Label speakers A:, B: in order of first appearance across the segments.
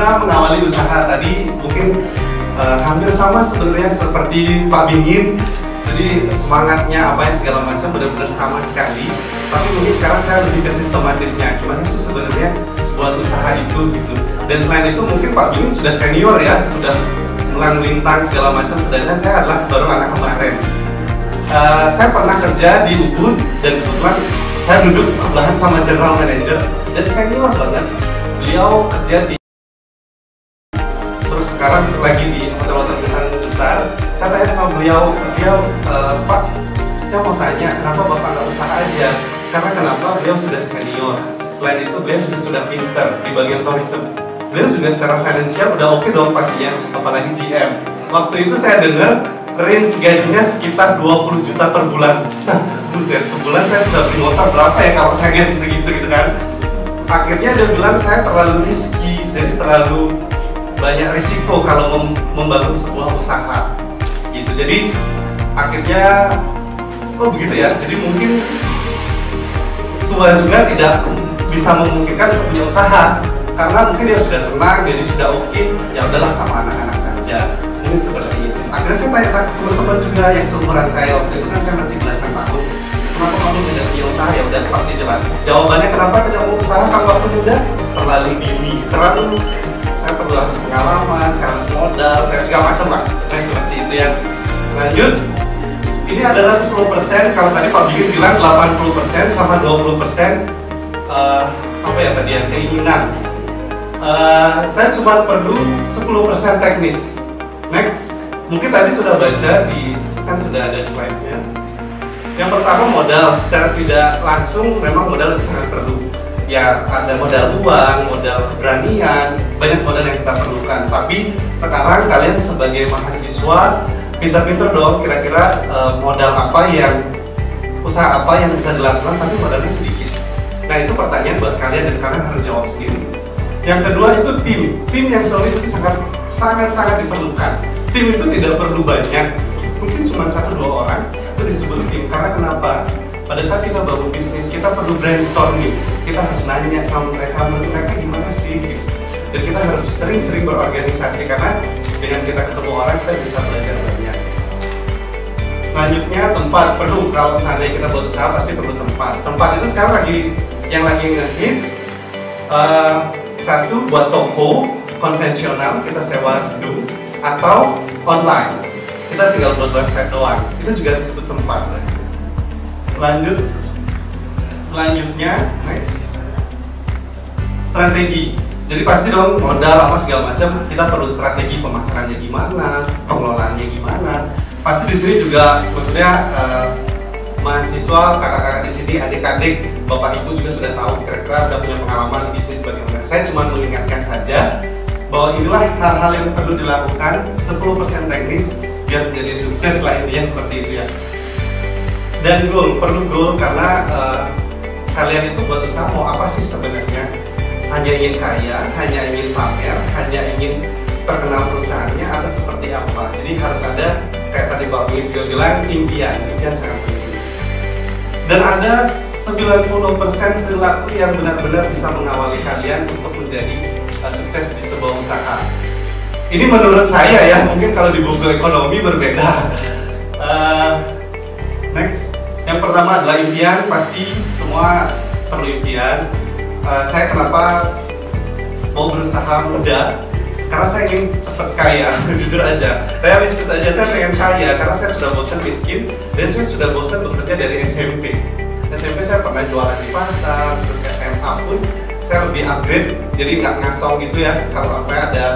A: gimana mengawali usaha tadi mungkin hampir sama sebenarnya seperti Pak Bingin. Jadi semangatnya apa yang segala macam benar-benar sama sekali. Tapi mungkin sekarang saya lebih ke sistematisnya. Gimana sih sebenarnya buat usaha itu gitu. Dan selain itu mungkin Pak Bingin sudah senior ya, sudah melintang segala macam. Sedangkan saya adalah baru anak kemarin. Saya pernah kerja di Ubud dan kebetulan saya duduk sebelahan sama general manager dan senior banget. Beliau kerja di terus sekarang lagi di hotel-hotel bintang besar. Saya tanya sama beliau, Pak, saya mau tanya kenapa Bapak nggak usaha aja? Karena kenapa? Beliau sudah senior. Selain itu beliau sudah pinter di bagian tourism. Beliau juga secara finansial udah oke dong pastinya, apalagi GM. Waktu itu saya dengar range gajinya sekitar 20 juta per bulan. Buset, sebulan saya bisa beli motor berapa ya kalau saya gaji segitu gitu kan. Akhirnya dia bilang saya terlalu risky, jadi terlalu banyak risiko kalau membangun sebuah usaha gitu. Jadi akhirnya begitu ya. Jadi mungkin tua juga tidak bisa memungkinkan untuk punya usaha karena mungkin dia sudah tenang, gaji sudah oke, ya udahlah sama anak-anak saja. Mungkin seperti itu. Akhirnya saya tanya sama teman juga yang seumuran saya, waktu itu kan saya masih belasan tahun. Kenapa kamu tidak punya usaha? Ya udah pasti jelas. Jawabannya kenapa tidak mau usaha kalau waktu muda? Terlalu dini, terlalu saya perlu harus pengalaman, saya harus modal, saya segala macam lah. Nah seperti itu ya. Lanjut. Ini adalah 10%. Kalau tadi Pak Bingin bilang 80% sama 20% apa ya tadi ya, keinginan. Saya cuma perlu 10% teknis. Next, mungkin tadi sudah baca kan sudah ada slide-nya. Yang pertama modal, secara tidak langsung memang modal itu sangat perlu. Ya ada modal uang, modal keberanian, banyak modal yang kita perlukan. Tapi sekarang kalian sebagai mahasiswa pintar-pintar dong, kira-kira modal apa usaha apa yang bisa dilakukan tapi modalnya sedikit. Nah itu pertanyaan buat kalian dan kalian harus jawab sendiri. Yang kedua itu tim yang solid itu sangat diperlukan. Tim itu tidak perlu banyak, mungkin cuma 1-2 orang itu disebut tim. Karena kenapa? Pada saat kita bangun bisnis, kita perlu brainstorming. Kita harus nanya sama mereka, menurut mereka gimana sih? Dan kita harus sering-sering berorganisasi karena dengan kita ketemu orang kita bisa belajar banyak. Selanjutnya tempat perlu. Kalau seandainya kita buat usaha pasti perlu tempat. Tempat itu sekarang lagi ngehits. Satu buat toko konvensional kita sewa gedung atau online kita tinggal buat website doang, itu juga disebut tempat. Lanjut, selanjutnya next, strategi. Jadi pasti dong modal apa segala macam, kita perlu strategi pemasarannya gimana, pengelolaannya gimana. Pasti di sini juga maksudnya mahasiswa, kakak-kakak di sini, adik-adik, bapak ibu juga sudah tahu kira-kira udah punya pengalaman bisnis bagaimana. Saya cuma mengingatkan saja bahwa inilah hal-hal yang perlu dilakukan. 10% teknis biar menjadi sukses lah, intinya seperti itu ya. Dan perlu goal karena kalian itu buat usaha mau apa sih sebenarnya? Hanya ingin kaya, hanya ingin pamer, hanya ingin terkenal perusahaannya atau seperti apa? Jadi harus ada, kayak tadi Pak Bingin juga bilang, impian sangat penting. Dan ada 90% perilaku yang benar-benar bisa mengawali kalian untuk menjadi sukses di sebuah usaha. Ini menurut saya ya, mungkin kalau di buku ekonomi berbeda. Next, yang pertama adalah impian. Pasti semua perlu impian. Saya kenapa mau berusaha muda? Karena saya ingin cepat kaya, jujur aja. Realistis aja, saya pengen kaya karena saya sudah bosan miskin dan saya sudah bosan bekerja dari SMP. SMP saya pernah jualan di pasar, terus SMA pun saya lebih upgrade, jadi nggak ngasong gitu ya. Kalau ada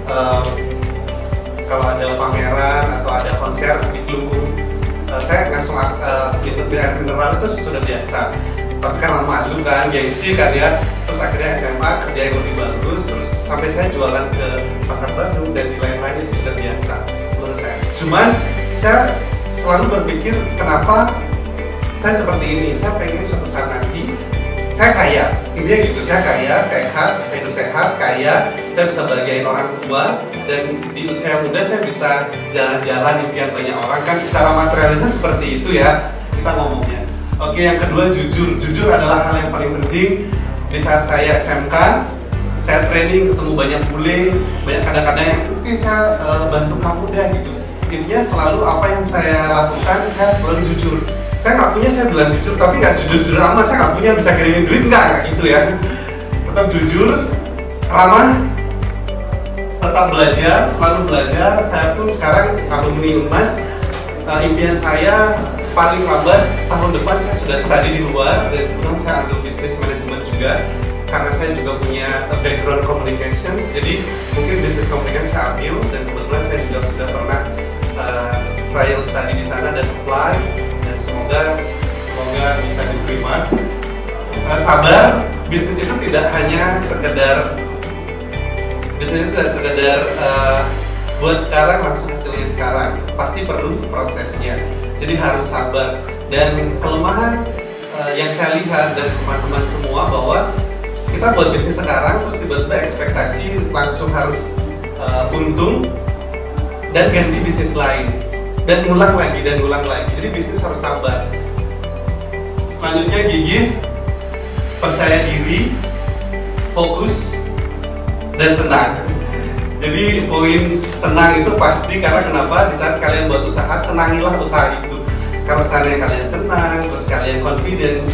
A: pameran atau ada konser di Kelungkung, saya ngasong mineral itu sudah biasa. Tapi kan lama dulu kan, gengsi kan ya. Terus akhirnya SMA kerja yang lebih bagus, terus sampai saya jualan ke pasar Bandung dan di lain-lain itu sudah biasa menurut saya. Cuman saya selalu berpikir kenapa saya seperti ini. Saya pengen suatu saat nanti saya kaya, intinya gitu. Saya kaya, sehat, bisa hidup sehat, kaya. Saya bisa bahagiain orang tua dan di usia muda saya bisa jalan-jalan impian banyak orang. Kan secara materialisnya seperti itu ya kita ngomongnya. Oke, yang kedua jujur. Jujur adalah hal yang paling penting. Di saat saya SMK, saya training, ketemu banyak bule, banyak kadang-kadang yang oke saya bantu kamu deh gitu. Intinya selalu apa yang saya lakukan, saya selalu jujur. Saya nggak punya, saya bilang jujur, tapi nggak jujur-jujur amat. Saya nggak punya bisa kirimin duit, nggak gitu ya. Tetap jujur, ramah, tetap belajar, selalu belajar. Saya pun sekarang alumni UNMAS. Impian saya paling lambat tahun depan saya sudah studi di luar, dan kemudian saya ambil bisnis manajemen juga karena saya juga punya background communication. Jadi mungkin bisnis komunikasi saya ambil, dan kebetulan saya juga sudah pernah trial study di sana dan apply, dan semoga bisa diterima. Sabar, bisnis itu tidak hanya sekedar buat sekarang langsung hasilnya sekarang, pasti perlu prosesnya. Jadi harus sabar. Dan kelemahan yang saya lihat dari teman-teman semua bahwa kita buat bisnis sekarang terus tiba-tiba ekspektasi langsung harus untung dan ganti bisnis lain dan ulang lagi. Jadi bisnis harus sabar. Selanjutnya gigih, percaya diri, fokus, dan senang. Jadi poin senang itu pasti, karena kenapa? Di saat kalian buat usaha, senangilah usaha itu. Kalau misalnya kalian senang, terus kalian confidence,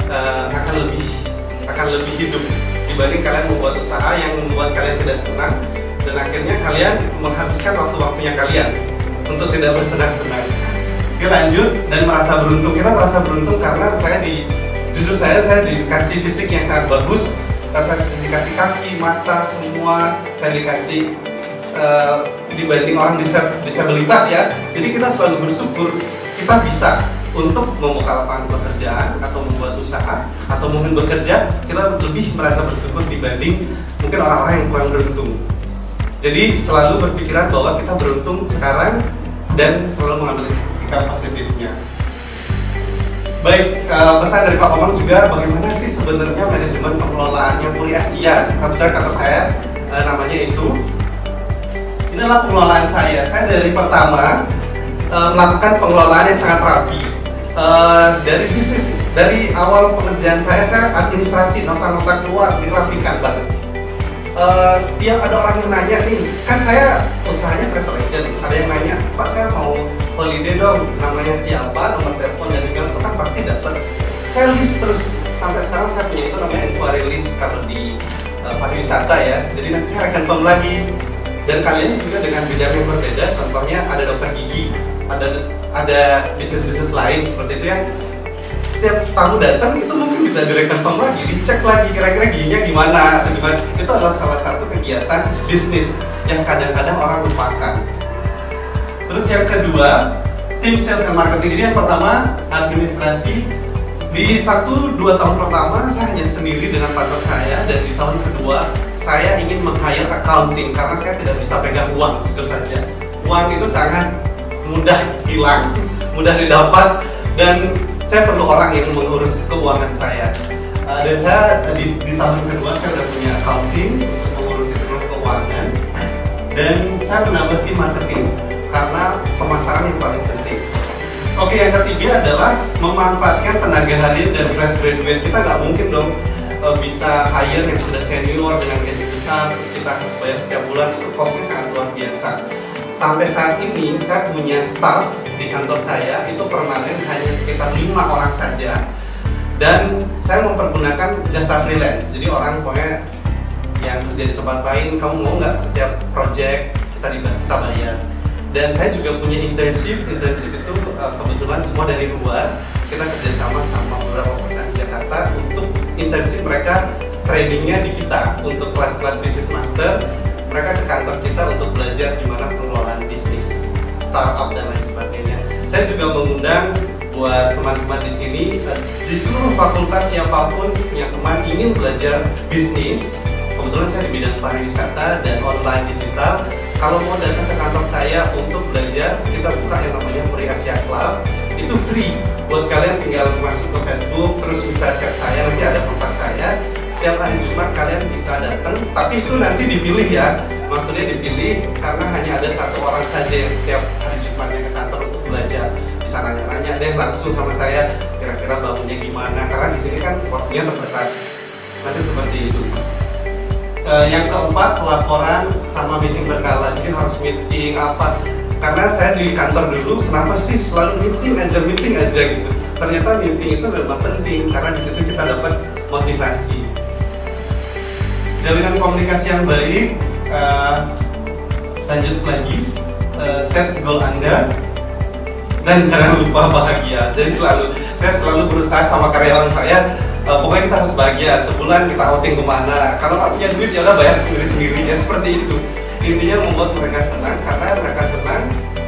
A: akan lebih hidup dibanding kalian membuat usaha yang membuat kalian tidak senang, dan akhirnya kalian menghabiskan waktu-waktunya kalian untuk tidak bersenang-senang. Oke, lanjut. Dan merasa beruntung. Kita merasa beruntung karena saya dikasih fisik yang sangat bagus. Saya dikasih kaki, mata, semua saya dikasih dibanding orang disabilitas ya. Jadi kita selalu bersyukur kita bisa untuk membuka lapangan pekerjaan atau membuat usaha atau mungkin bekerja. Kita lebih merasa bersyukur dibanding mungkin orang-orang yang kurang beruntung. Jadi selalu berpikiran bahwa kita beruntung sekarang dan selalu mengambil etika positifnya. Baik, pesan dari Pak Komang juga, bagaimana sih sebenarnya manajemen pengelolaannya Puri Asia? Kebetulan kantor saya namanya itu. Ini adalah pengelolaan saya. Saya dari pertama melakukan pengelolaan yang sangat rapi. Dari bisnis, dari awal pekerjaan saya administrasi, nota-nota keluar dirapikan banget. Setiap ada orang yang nanya nih, kan saya usahanya travel agent, ada yang nanya, Pak saya mau holiday dong, namanya siapa, nomor telepon dan email itu kan pasti dapat. Saya list terus, sampai sekarang saya punya itu namanya inquiry list kalau di pariwisata ya. Jadi nanti saya rekan pem lagi. Dan kalian juga dengan bidang yang berbeda, contohnya ada dokter gigi, ada bisnis-bisnis lain seperti itu ya. Setiap tamu datang itu mungkin bisa direkan pem lagi, dicek lagi kira-kira giginya gimana atau gimana. Itu adalah salah satu kegiatan bisnis yang kadang-kadang orang lupakan. Terus yang kedua, tim sales and marketing. Jadi yang pertama administrasi. Di 1-2 tahun pertama saya hanya sendiri dengan partner saya, dan di tahun kedua saya ingin meng-hire accounting karena saya tidak bisa pegang uang, jujur saja. Uang itu sangat mudah hilang, mudah didapat, dan saya perlu orang yang mengurus keuangan saya. Dan saya di tahun kedua saya sudah punya accounting untuk mengurusi seluruh keuangan, dan saya menambah tim marketing karena pemasaran yang paling penting. Oke, yang ketiga adalah memanfaatkan tenaga harian dan fresh graduate. Kita nggak mungkin dong bisa hire yang sudah senior dengan gaji besar, terus kita harus bayar setiap bulan, itu costnya sangat luar biasa. Sampai saat ini saya punya staff di kantor saya itu permanen hanya sekitar 5 orang saja, dan saya mempergunakan jasa freelance. Jadi orang pokoknya yang kerja di tempat lain, kamu mau nggak setiap project kita bayar. Dan saya juga punya internship itu kebetulan semua dari luar. Kita kerjasama sama beberapa perusahaan di Jakarta untuk internship, mereka trainingnya di kita untuk kelas-kelas bisnis master. Mereka ke kantor kita untuk belajar gimana pengelolaan bisnis, startup dan lain sebagainya. Saya juga mengundang buat teman-teman di sini, di seluruh fakultas siapapun yang teman ingin belajar bisnis. Kebetulan saya di bidang pariwisata dan online digital. Kalau mau datang ke kantor saya untuk belajar, kita buka yang namanya Puri Asia Club. Itu free. Buat kalian tinggal masuk ke Facebook, terus bisa chat saya, nanti ada kontak saya. Setiap hari Jumat kalian bisa datang, tapi itu nanti dipilih ya. Maksudnya dipilih karena hanya ada 1 orang saja yang setiap hari Jumatnya ke kantor untuk belajar. Bisa nanya-nanya deh langsung sama saya, kira-kira bangunnya gimana, karena di sini kan waktunya terbatas. Nanti seperti itu. Yang keempat, laporan sama meeting berkala. Jadi harus meeting apa? Karena saya di kantor dulu, kenapa sih selalu meeting aja gitu. Ternyata meeting itu memang penting karena di situ kita dapat motivasi. Jalinan komunikasi yang baik. Lanjut lagi, set goal Anda dan jangan lupa bahagia. Jadi saya selalu berusaha sama karyawan saya. Pokoknya kita harus bahagia. Sebulan kita outing kemana? Kalau nggak punya duit ya udah bayar sendiri-sendiri ya, seperti itu. Intinya membuat mereka senang, karena mereka senang,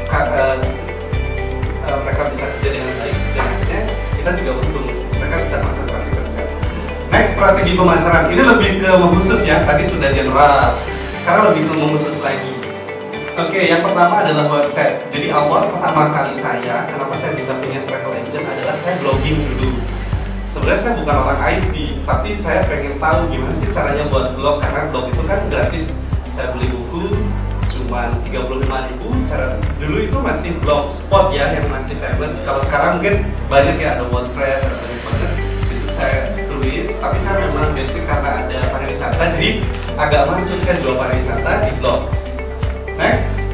A: mereka bisa kerja dengan baik dan akhirnya kita juga untung. Mereka bisa konsentrasi kerja. Next, strategi pemasaran. Ini lebih ke mengkhusus ya. Tadi sudah general. Sekarang lebih ke mengkhusus lagi. Oke, yang pertama adalah website. Jadi awal pertama kali saya, kenapa saya bisa punya travel agent adalah saya blogging dulu. Sebenarnya saya bukan orang IT, tapi saya pengen tahu gimana sih caranya buat blog, karena blog itu kan gratis. Saya beli buku cuma 35.000. Cara dulu itu masih blogspot ya yang masih famous. Kalau sekarang mungkin banyak ya, ada WordPress, ada banyak banget. Bisa saya tulis, tapi saya memang basic karena ada pariwisata, jadi agak masuk saya jual pariwisata di blog. Next,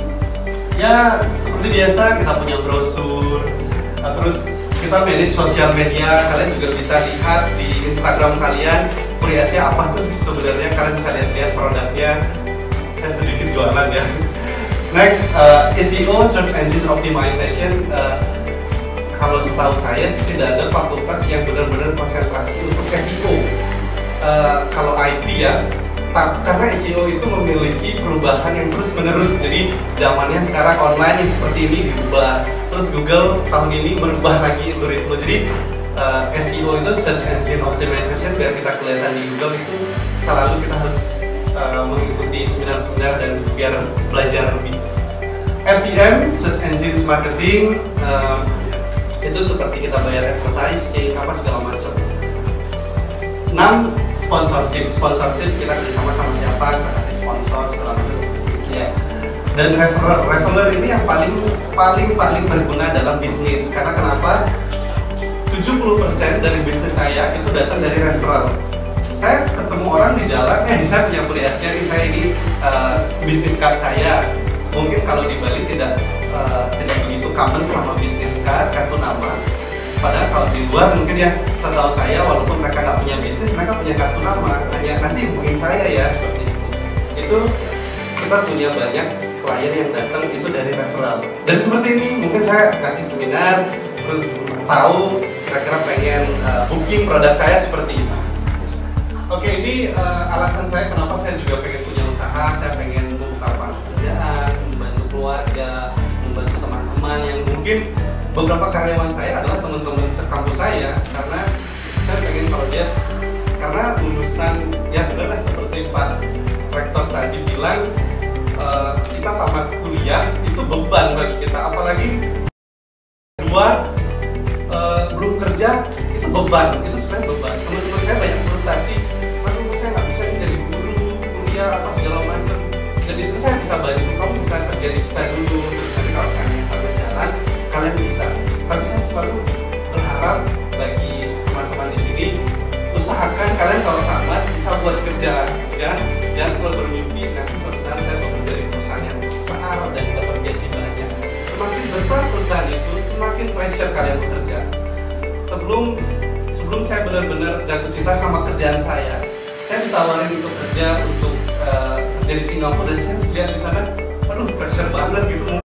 A: ya seperti biasa kita punya brosur, terus kita manage sosial media. Kalian juga bisa lihat di Instagram kalian Puri Asia apa tuh sebenarnya, kalian bisa lihat produknya. Saya sedikit jualan ya. Next, SEO, Search Engine Optimization. Kalau setahu saya sih tidak ada fakultas yang benar-benar konsentrasi untuk SEO. Kalau IT ya, karena SEO itu memiliki perubahan yang terus-menerus. Jadi zamannya sekarang online yang seperti ini diubah. Terus Google tahun ini merubah lagi algoritma. Jadi SEO itu Search Engine Optimization, biar kita kelihatan di Google itu selalu kita harus mengikuti seminar-seminar dan biar belajar lebih. SEM, Search Engine Marketing, itu seperti kita bayar advertising apa segala macam. 6. Sponsorship. Sponsorship kita kerjasama sama siapa, kita kasih sponsor segala macam seperti itu ya. Dan referral ini yang paling berguna dalam bisnis. Karena kenapa? 70% dari bisnis saya itu datang dari referral. Saya ketemu orang di jalan, saya punya Puri Asia nih, saya ini bisnis card saya. Mungkin kalau di Bali tidak begitu common sama bisnis card, kartu nama. Padahal kalau di luar mungkin ya, setahu saya walaupun mereka nggak punya bisnis, mereka punya kartu nama. Hanya nanti hubungin saya ya, seperti itu. Itu kita punya banyak klien yang datang itu dari referral. Dan seperti ini, mungkin saya kasih seminar, terus tahu kira-kira pengen booking produk saya seperti ini. Oke, ini alasan saya kenapa saya juga pengen punya usaha. Saya pengen membuka lapangan pekerjaan, membantu keluarga, membantu teman-teman yang mungkin beberapa karyawan saya adalah teman-teman sekampus saya, karena saya pengen kalau dia, karena lulusan ya benar seperti Pak Rektor tadi bilang, kita tamat kuliah itu beban bagi kita, apalagi belum kerja itu beban, itu sebenarnya beban. Teman-teman saya banyak frustasi, aduh saya nggak bisa jadi guru, kuliah apa segala macam. Dan di situ saya bisa bantu, kamu bisa kerja di kita dulu, terus nanti kalau saya sampai jalan kalian bisa. Tapi saya selalu berharap bagi teman-teman di sini, usahakan kalian kalau tamat bisa buat kerjaan, ya. Jangan selalu bermimpi nanti suatu saat saya bekerja di perusahaan yang besar dan dapat gaji banyak. Semakin besar perusahaan itu, semakin pressure kalian bekerja. Sebelum saya benar-benar jatuh cinta sama kerjaan saya ditawarin untuk kerja di Singapura, dan saya lihat di sana, aduh pressure banget gitu.